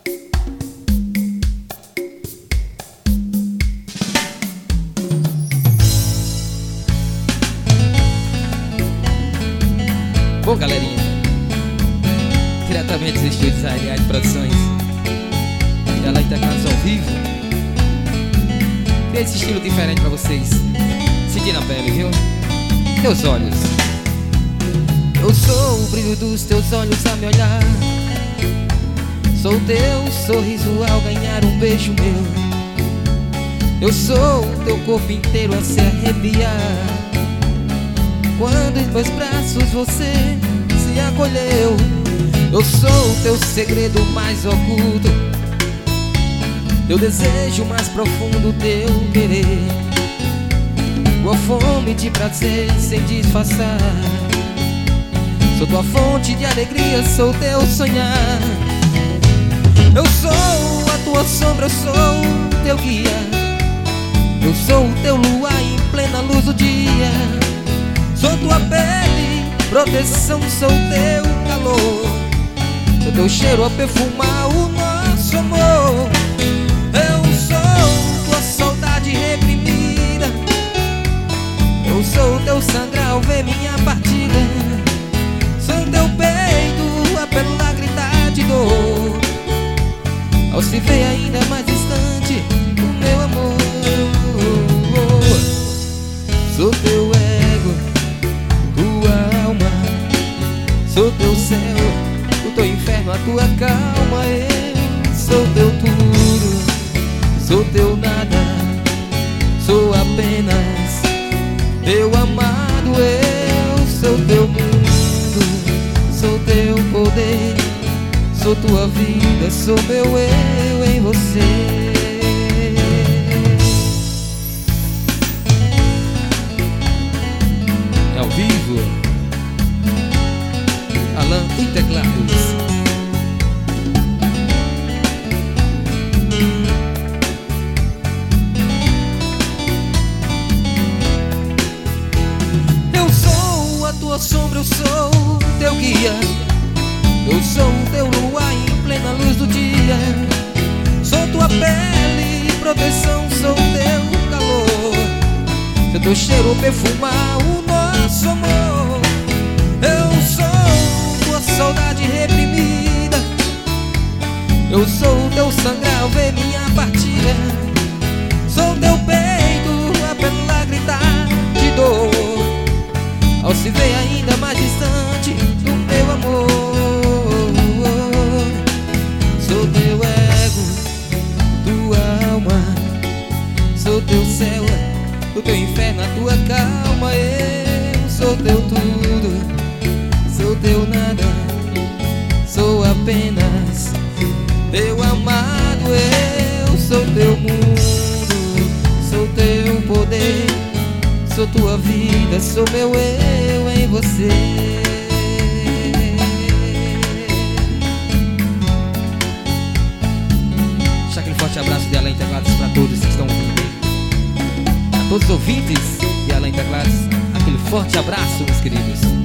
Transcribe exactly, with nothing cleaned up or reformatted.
Bom, galerinha, diretamente dos estúdios A R A de Produções, ela está canção ao vivo. Cria esse estilo diferente pra vocês sentir na pele, viu? Teus olhos. Eu sou o brilho dos teus olhos a me olhar, sou teu sorriso ao ganhar um beijo meu. Eu sou o teu corpo inteiro a se arrepiar quando em meus braços você se acolheu. Eu sou o teu segredo mais oculto, teu desejo mais profundo, teu querer, tua fome de prazer sem disfarçar. Sou tua fonte de alegria, sou teu sonhar. Eu sou a tua sombra, eu sou o teu guia, eu sou o teu luar em plena luz do dia. Sou tua pele, proteção, sou teu calor, sou teu cheiro a perfumar o nosso amor. Eu sou tua saudade reprimida, eu sou teu sangrar ao ver minha partida. Sou teu peito a pela gritar de dor, ao se ver ainda mais distante o meu amor. Sou teu ego, tua alma, sou teu céu, o teu inferno, a tua calma. Eu sou teu tudo, sou teu nada, sou apenas teu amado. Eu sou teu mundo, sou teu poder, sou tua vida, sou meu eu em você. É ao vivo, Alan e teclados. Eu sou a tua sombra, eu sou teu guia, eu sou o teu luar em plena luz do dia. Sou tua pele, proteção, sou teu calor, sou teu cheiro perfumar o nosso amor. Eu sou tua saudade reprimida, eu sou o teu sangrar ao ver minha partida. Sou teu peito a pela gritar de dor, ao se ver ainda mais distante do meu amor. Sou teu ego, tua alma, sou teu céu, o teu inferno, a tua calma. Eu sou teu tudo, sou teu nada, sou apenas teu amado. Eu sou teu mundo, sou teu poder, sou tua vida, sou meu eu em você. Deixa aquele forte abraço de Alan Teclados para todos que estão ouvindo, a todos os ouvintes de Alan Teclados, aquele forte abraço, meus queridos.